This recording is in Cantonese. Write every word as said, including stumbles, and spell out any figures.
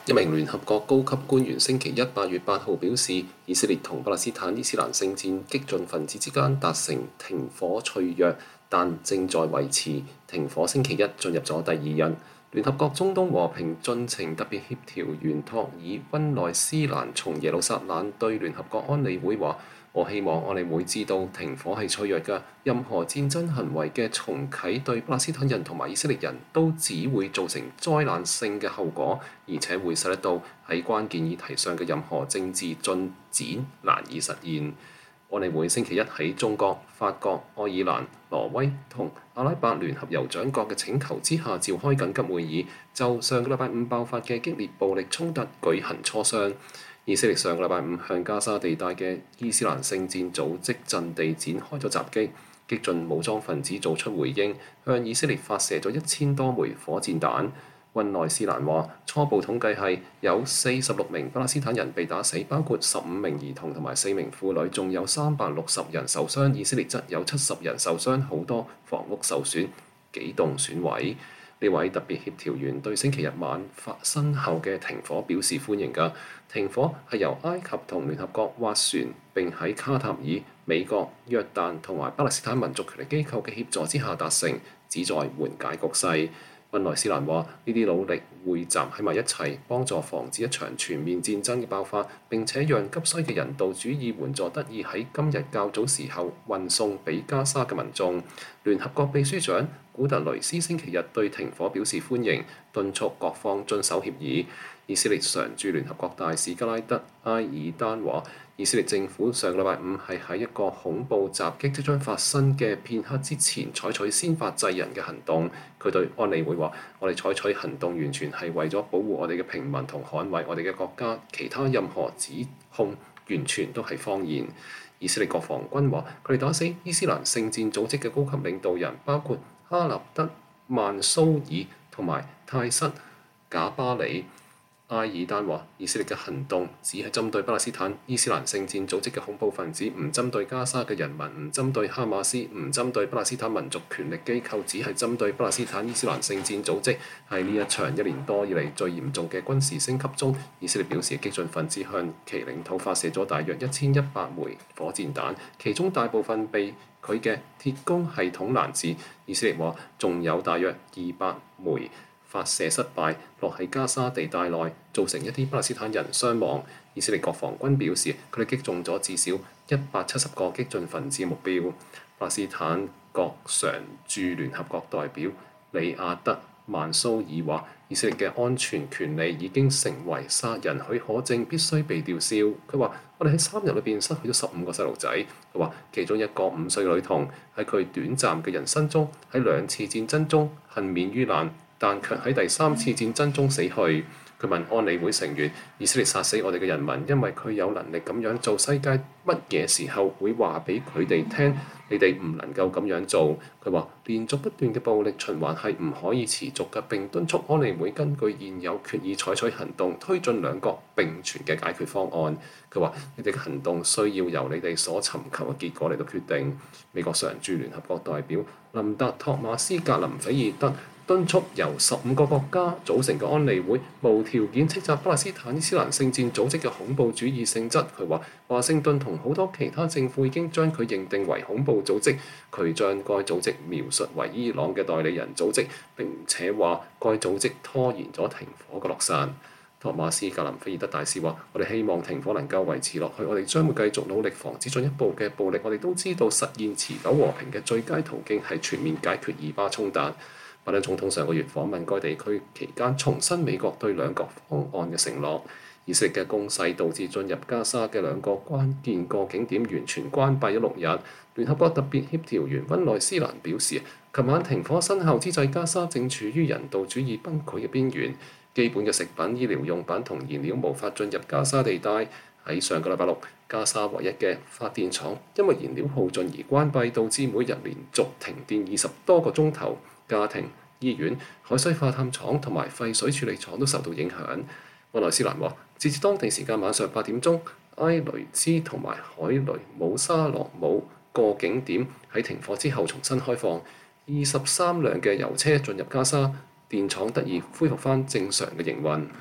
一名聯合國高級官員星期一八月八號表示，以色列同巴勒斯坦伊斯蘭聖戰激進分子之間達成停火脆約，但正在維持。停火星期一進入咗第二日。聯合國中東和平進程特別協調員托爾溫內斯蘭從耶路撒冷對聯合國安理會話：我希望我哋會知道停火係脆弱嘅，任何戰爭行為嘅重啟對巴勒斯坦人同埋以色列人都只會造成災難性嘅後果，而且會使得到喺關鍵議題上嘅任何政治進展難以實現。安理會星期一喺中國、法國、愛爾蘭、挪威同阿拉伯聯合酋長國嘅請求之下召開緊急會議，就上個禮拜五爆發嘅激烈暴力衝突舉行磋商。以色列上個禮拜五向加沙地帶嘅伊斯蘭聖戰組織陣地展開咗襲擊，激進武裝分子做出回應，向以色列發射咗一千多枚火箭彈。溫內斯蘭話，初步統計係有四十六名巴勒斯坦人被打死，包括十五名兒童同埋四名婦女，仲有三百六十人受傷。以色列則有七十人受傷，好多房屋受損，幾棟損毀。呢位特別協調員對星期日晚發生後嘅停火表示歡迎㗎。停火係由埃及同聯合國斡旋，並喺卡塔爾、美國、約旦同埋巴勒斯坦民族權力機構嘅協助之下達成，旨在緩解局勢。溫內斯蘭話：呢啲努力匯集喺埋一齊，幫助防止一場全面戰爭嘅爆發，並且讓急需嘅人道主義援助得以喺今日較早時候運送俾加沙嘅民眾。聯合國秘書長古特雷斯星期日對停火表示歡迎，敦促各方遵守協議。以色列常駐聯合國大使加拉德埃爾丹話：以色列政府上個禮拜五係喺一個恐怖襲擊即將發生嘅片刻之前採取先發制人嘅行動。佢對安理會話：我哋採取行動完全係為咗保護我哋嘅平民同捍衛我哋嘅國家，其他任何指控完全都係謊言。以色列國防軍話：佢哋打死伊斯蘭聖戰組織嘅高級領導人，包括哈納德曼蘇爾同埋泰瑟賈巴里。埃爾丹話：以色列嘅行動只係針對巴勒斯坦伊斯蘭聖戰組織嘅恐怖分子，唔針對加沙嘅人民，唔針對哈馬斯，唔針對巴勒斯坦民族權力機構，只係針對巴勒斯坦伊斯蘭聖戰組織。喺呢一場一年多以嚟最嚴重嘅軍事升級中，以色列表示激進分子向其領土發射咗大約一千一百枚火箭彈，其中大部分被佢嘅鐵穹系統攔截。以色列話仲有大約二百枚發射失敗，落喺加沙地帶內，造成一啲巴勒斯坦人傷亡。以色列國防軍表示，佢哋擊中咗至少一百七十個激進分子目標。巴勒斯坦國常駐聯合國代表里亞德曼蘇爾話：以色列嘅安全權利已經成為殺人許可證，必須被吊銷。佢話：我哋喺三日裏邊失去咗十五個細路仔。佢話其中一個五歲女童喺佢短暫嘅人生中，喺兩次戰爭中幸免於難，但卻喺第三次戰爭中死去。佢問安理會成員：以色列殺死我哋嘅人民，因為佢有能力咁樣做，世界乜嘢時候會話俾佢哋聽？你哋唔能夠咁樣做。佢話連續不斷嘅暴力循環係唔可以持續嘅，並敦促安理會根據現有決議採取行動，推進兩國並存嘅解決方案。佢話你哋嘅行動需要由你哋所尋求嘅結果嚟到決定。美國常駐聯合國代表林達托馬斯格林菲爾德敦促由十五個國家組成嘅安理會無條件斥責巴勒斯坦伊斯蘭聖戰組織嘅恐怖主義性質。佢話華盛頓同好多其他政府已經將佢認定為恐怖組織，佢將該組織描述為伊朗嘅代理人組織，並且話該組織拖延咗停火嘅落實。托馬斯格林菲爾德大使話：我哋希望停火能夠維持落去，我哋將會繼續努力防止進一步嘅暴力。我哋都知道實現持久和平嘅最佳途徑係全面解決以巴衝突。拜登總統上個月訪問該地區期間，重申美國對兩國方案嘅承諾。以色列嘅攻勢導致進入加沙嘅兩個關鍵過境點完全關閉咗六日。聯合國特別協調員溫內斯蘭表示，琴晚停火生效之際，加沙正處於人道主義崩潰嘅邊緣，基本嘅食品、醫療用品同燃料無法進入加沙地帶。喺上個禮拜六，加沙唯一嘅發電廠因為燃料耗盡而關閉，導致每日連續停電二十多個鐘頭。家庭、醫院、海水化淡廠同埋廢水處理廠都受到影響。溫內斯蘭話，截至當地時間晚上八點鐘，埃雷茲同埋海雷姆沙洛姆過境點喺停火之後重新開放，二十三輛嘅油車進入加沙，電廠得以恢復返正常嘅營運。